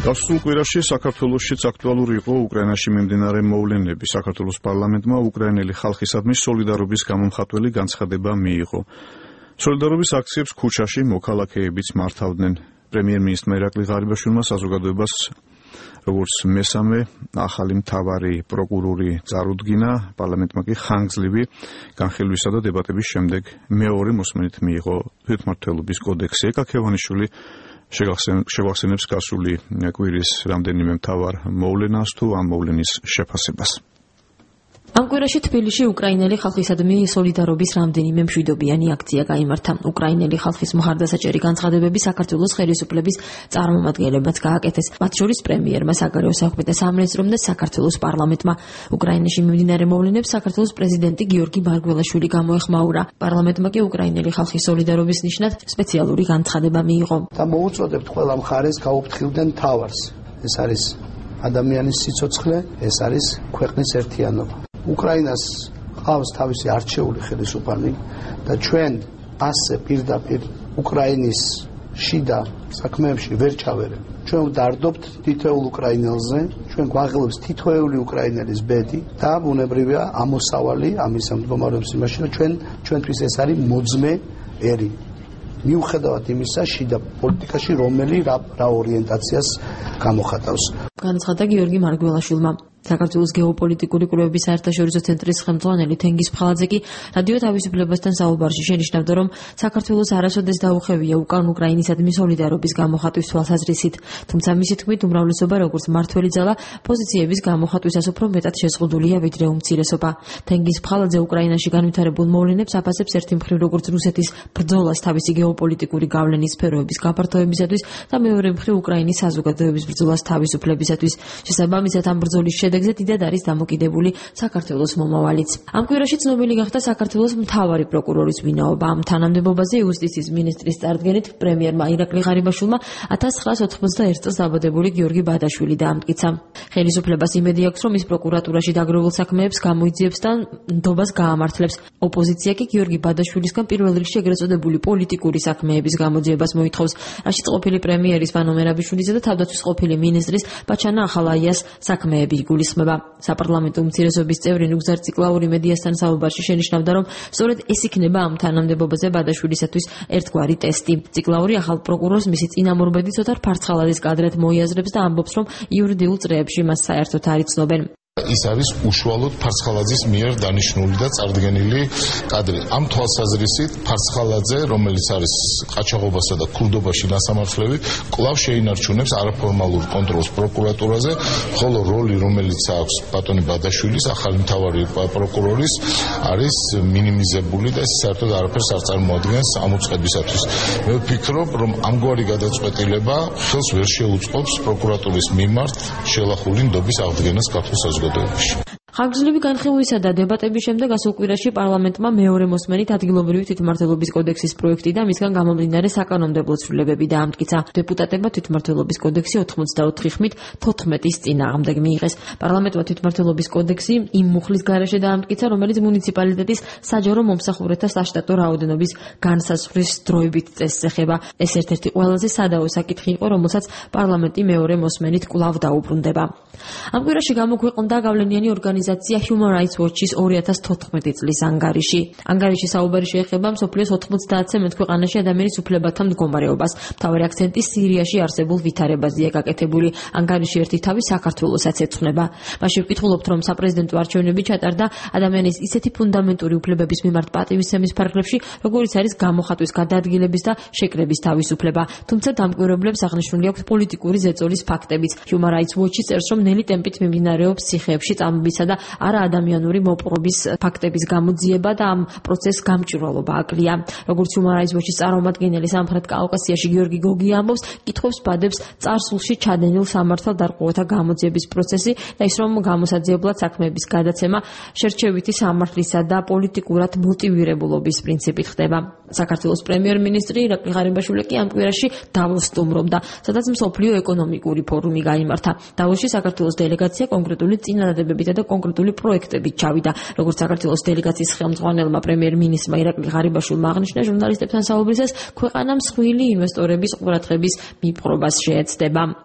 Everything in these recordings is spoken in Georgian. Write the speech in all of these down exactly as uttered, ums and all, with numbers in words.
გასულ კვირაში საქართველოშიც აქტუალური იყო უკრაინაში მიმდინარე მოვლენები. საქართველოს პარლამენტმა უკრაინელი ხალხისადმი სოლიდარობის გამომხატველი განცხადება მიიღო. სოლიდარობის აქციებს ქუჩაში მოქალაქეებიც მართავდნენ. პრემიერ-მინისტრმა ირაკლი ღარიბაშვილმა საზოგადოებას როგორც მესამე ახალი მთავარი პროკურორი წარუდგინა, პარლამენტმა კი ხანგრძლივი განხილვისა და დებატების შემდეგ მეორე მოსმენით მიიღო თვითმმართველობის კოდექსი. ეკა ქევანიშვილი შევახსენებს გასული კვირის რამდენიმე მთავარ მოვლენას თუ ამ მოვლენის შეფასებას. ამ კვირაში თბილისში უკრაინელი ხალხისადმი სოლიდარობის რამდენიმე მშვიდობიანი აქცია გაიმართა. უკრაინელი ხალხის მხარდასაჭერი განცხადებები საქართველოს ხელისუფლების წარმომადგენლებმაც გააკეთეს. მათ შორის პრემიერმა, საგარეო საქმეთა სამინისტრომ და საქართველოს პარლამენტმა. უკრაინაში მიმდინარე მოვლენებს საქართველოს პრეზიდენტი გიორგი მარგველაშვილი გამოეხმაურა. პარლამენტმა კი უკრაინელი ხალხის სოლიდარობის ნიშნად სპეციალური განცხადება მიიღო. და მოუწოდებთ ყველა მხარეს გაუფრთხილდნენ მთავარს. ეს არის ადამიანის სიცოცხლე, ეს არის ქვეყნის ერთიანობა. უკრაინას ყავს თავისი არჩეული ხელისუფალი და ჩვენ ასე პირდაპირ უკრაინის შიდა საქმეებში ვერ ჩავერებ. ჩვენ ვდარდობთ თითოეულ უკრაინელზე, ჩვენ გვაღელვებს თითოეული უკრაინელის ბედი და ბუნებრივია ამოსავალი ამის მდგომარეობის იმაში, რომ ჩვენ ჩვენთვის ეს არის მოძმე ერი. მიუხედავად იმისა, შიდა პოლიტიკაში რომელი რა, რა ორიენტაციას გამოხატავს. განცხადა გიორგი მარგველაშვილმა. საქართველოს გეოპოლიტიკური კვლევების საერთაშორისო ცენტრის ხელმძღვანელი თენგიზ ფხალაძე კი რადიო თავისუფლებასთან საუბარში შენიშნავდა, რომ საქართველოს არასოდეს დაუხევია უკან უკრაინისადმი სოლიდარობის გამოხატვის თვალსაზრისით. თუმცა მისი თქმით, უმრავლესობა როგორც მართველი ძალა პოზიციების გამოხატვისას უფრო მეტად შეზღუდულია ვიდრე უმცირესობა. თენგიზ ფხალაძე უკრაინაში განვითარებულ მოვლენებს აფასებს ერთი მხრივ როგორც რუსეთის ბრძოლას თავისი გეოპოლიტიკური გავლენის სფეროების გაფართოებისათვის და მეორე მხრივ უკრაინის საზოგადოების ბრძოლას თავისუფლებისათვის. შესაბამისად ამ ბრძოლის შედეგზე დიდად არის დამოკიდებული საქართველოს მომავალიც. ამ კვირაში ცნობილი გახდა საქართველოს მთავარი პროკურორის ვინაობა. ამ თანამდებობაზე იუსტიციის მინისტრის წარდგენით პრემიერმა ირაკლი ღარიბაშვილმა ათას ცხრაას ოცდაათი წელს დაბადებული გიორგი ბადაშვილი დაამტკიცა. ხელისუფლებას იმედი აქვს, რომ ის პროკურატურაში დაგროვილ საქმეებს გამოიძიებს და ნდობას გაამართლებს. ოპოზიცია კი გიორგი ბადაშვილისგან პირველ რიგში ეგრეთ წოდებული პოლიტიკური საქმეების გამოძიებას მოითხოვს, რაშიც ყოფილი პრემიერის ვანო მერაბიშვილისა და თავდაცვის ყოფილი მინისტრის ბაჩანა ახალაიას საქმეები იგულისხმება. საპარლამენტო უმცირესობის წევრი ნუგზარ ციკლაური მედიასთან საუბარში შენიშნავდა, რომ სწორედ ეს იქნება ამ თანამდებობაზე ბადაშვილისათვის ერთგვარი ტესტი. ციკლაური ახალ პროკურორს მისი წინამორბედი ცოტა ფარცხალაძის კადრად მოიაზრებს და ამბობს, რომ იურიდიულ წრეებში მას საერთოდ არ იცნობენ. ის არის უშუალოდ ფარცხალაძის მიერ დანიშნული და წარდგენილი კადრი. ამ თვალსაზრისით ფარცხალაძე, რომელიც არის ყაჩაღობასა და ქურდობაში ნასამართლელი, კვლავ შეინარჩუნებს არაფორმალურ კონტროლს პროკურატურაზე, ხოლო როლი, რომელიც აქვს ბატონი ბადაშვილის, ახალი მთავარი პროკურორის, არის მინიმიზებული და საერთოდ არაფერს არ წარმოადგენს ამ უწყებისათვის. მე ვფიქრობ, რომ ამგვარი გადაწყვეტილება ხელს ვერ შეუწყობს პროკურატურის მიმართ შელახული ნდობის აღდგენას ქართულ საზოგადოებაში. ხანგრძლივი განხილვისა და დებატების შემდეგ გასულ კვირაში პარლამენტმა მეორე მოსმენით ადგილობრივი თვითმმართველობის კოდექსის პროექტი და მისგან გამომდინარე საკანონმდებლო ცვლილებები დაამტკიცა. დეპუტატებმა თვითმმართველობის კოდექსი ოცდაოთხი ხმით თოთხმეტის წინააღმდეგ მიიღეს. პარლამენტმა თვითმმართველობის კოდექსი იმ მუხლის გარეშე დაამტკიცა, რომელიც მუნიციპალიტეტის საჯარო მომსახურეთა საშტატო რაოდენობის განსაზღვრის დროებით წესს ეხება. ეს ერთ-ერთი ყველაზე სადაო საკითხი იყო, რომელსაც პარლამენტი მეორე მოსმენით კვლავ დაუბრუნდება. ამ კვირაში გამოქვეყნდა გავლენიანი ორგანიზაცია Human Rights Watch-ის ორი ათას თოთხმეტი წლის ანგარიში. ანგარიში საუბარი შეეხება მსოფლიოს ოთხმოცდაათზე მეტ ქვეყანაში ადამიანის უფლებათა მდგომარეობას. მთავარი აქცენტი სირიაში არსებულ ვითარებაზეა გაკეთებული. ანგარიში ერთი თავი საქართველოსაც ეძღვნება. მაშინ ვკითხულობთ, რომ საპრეზიდენტო არჩევნები ჩატარდა ადამიანის ისეთი ფუნდამენტური უფლებების მიმართ პატივისცემის ფარგლებში, როგორიც არის გამოხატვის, გადაადგილების და შეკრების თავისუფლება. თუმცა დამკვირვებლებს აღნიშნული აქვს პოლიტიკური ზეწოლის ფაქტებიც. Human Rights Watch წერს, რომ ნელი ტემპით მიმდინარეობს ციხეებში წამებისა და არაადამიანური მოპყრობის ფაქტების გამოძიება და ამ პროცესს გამჭვირვალობა აკლია. როგორც Human Rights Watch-ის წარმომადგენელი სამხრეთ კავკასიაში გიორგი გოგი ამბობს, კითხვებს ბადებს წარსულში ჩადენილ სამართალდარღვევათა გამოძიების პროცესი და ის, რომ გამოსაძიებლად საქმეების გადაცემა შერჩევითი სამართლისა და პოლიტიკურად მოტივირებულობის პრინციპით ხდება. საქართველოს პრემიერ-მინისტრი ირაკლი ღარიბაშვილი კი ამ კვირაში დავოსს სტუმრობდა, სადაც მსოფლიო ეკონომიკური ფორუმი გაიმართა. დავოსში საქართველოს დელეგაცია კონკრეტული წინადადებებითა და კონკრეტული პროექტებით ჩავიდა. როგორც საქართველოს დელეგაციის ხელმძღვანელმა პრემიერ-მინისტრმა ირაკლი ღარიბაშვილმა აღნიშნა, ჟურნალისტებთან საუბრისას ქვეყანამ მსხვილი ინვესტორების ყურადღების მიპყრობას შეეცდება.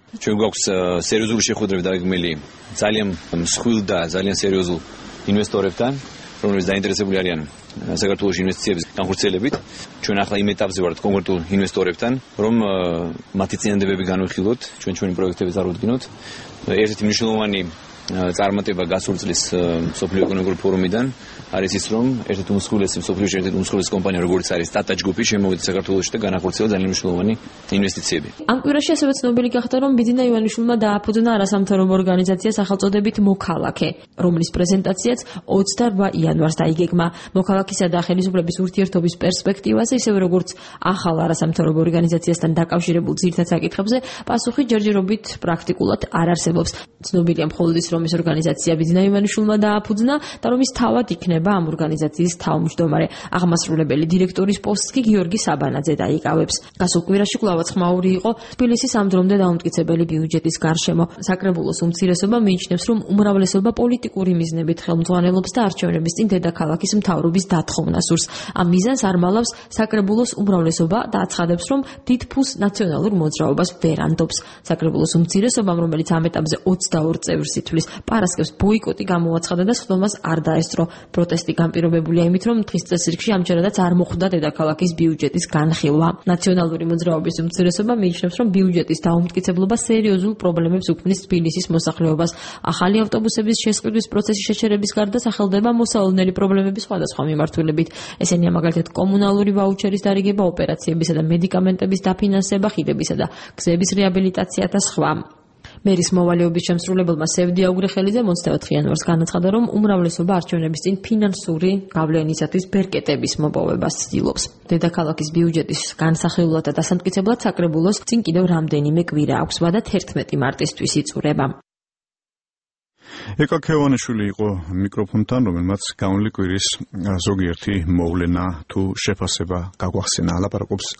ჩვენ გვაქვს სერიოზული შეხვედრები დაგეგმილი ძალიან მსხვილ და ძალიან სერიოზულ ინვესტორებთან, რომლებიც დაინტერესებული არიან საქართველოს ინვესტიციების განხორციელებით. ჩვენ ახლა იმ ეტაპზე ვართ კონკრეტულ ინვესტორებთან, რომ მათი წინადადებები განვიხილოთ, ჩვენ ჩვენი პროექტები წარუდგინოთ. ერთ-ერთი მნიშვნელოვანი წარმატება გასული წლის მსოფლიო ეკონომიკური ფორუმიდან არის ის, რომ ერთ-ერთი უმსხვილესი მსოფლიოში ერთ-ერთი უმსხვილესი კომპანია, როგორც არის Tata Group-ი, შემოვიდა საქართველოში და განახორციელა ძალიან მნიშვნელოვანი ინვესტიციები. ამ კვირაში ასევე ცნობილი გახდა, რომ ბიძინა ივანიშვილმა დააფუძნა არასამთავრობო ორგანიზაცია სახელწოდებით მოქალაქე, რომლის პრეზენტაციაც ოცდარბა იანვარს დაიგეგმა. მოქალაქისა და ხელისუფლების ურთიერთობის პერსპექტივაზე, ისევე როგორც ახალ არასამთავრობო ორგანიზაციასთან დაკავშირებულ ძირითად საკითხებზე, პასუხი ჯერჯერობით პრაქტიკულად არ არსებობს. ცნობილია მხოლოდ ის, რომ ეს ორგანიზაცია ბიძინა ივანიშვილმა დააფუძნა და რომ ის თავად იქნება ამ ორგანიზაციის თავმჯდომარე. აღმასრულებელი დირექტორის პოსტს კი გიორგი საბანაძე დაიკავებს. გასულ კვირაში კვლავაც ხმაური იყო თბილისის ამ დრომდე დაუმტკიცებელი ბიუჯეტის გარშემო. საკრებულოს უმცირესობა მიიჩნევს, რომ უმრავლესობა პოლიტიკური მიზნებით ხელმძღვანელობს და არჩევნების წინ დედაქალაქის მთავრობის დათხოვნა სურს. ამ მიზანს არ მალავს საკრებულოს უმრავლესობა და აცხადებს, რომ დიდ ფულს ნაციონალურ მოძრაობას ვერ ანდობს. საკრებულოს უმცირესობამ, რომელიც ამ ეტაპზე ოცდაორ წევრს ითვლის, პარასკევს ბოიკოტი გამოაცხადა და სხდომას არ დაესწრო. პროტესტი განპირობებულია იმით, რომ დღის წესრიგში ამჯერადაც არ მოხვდა დედაქალაქის ბიუჯეტის განხილვა. ნაციონალური მოძრაობის უმცირესობა მიიჩნევს, რომ ბიუჯეტის დაუმტკიცებლობა სერიოზულ პრობლემებს უქმნის თბილისის მოსახლეობას. ახალი ავტობუსების შესყიდვის პროცესის შეჩერების გარდა სახელდება მოსალოდნელი პრობლემების სხვადასხვა მიმართულებით. ესენია მაგალითად კომუნალური ვაუჩერის დარიგება, ოპერაციებისა და მედიკამენტების დაფინანსება, ხიდებისა და გზების რეაბილიტაცია და სხვა. მერის მოვალეობის შემსრულებელმა სევდი აუგრეხელიძე ოცდაოთხ იანვარს განაცხადა, რომ უმრავლესობა არჩევნების წინ ფინანსური გავლენისათვის ბერკეტების მოპოვებას ცდილობს. დედაქალაქის ბიუჯეტის განსახილულად და დასამტკიცებლად საკრებულოს წინ კიდევ რამდენიმე კვირა აქვს, ვადა თერთმეტი მარტისთვის იწურება. ეკა ქევანიშვილი იყო მიკროფონთან, რომელმაც გამოვლი კვირის ზოგიერთი მოვლენა თუ შეფასება გაგვახსენა. ლაპარაკობს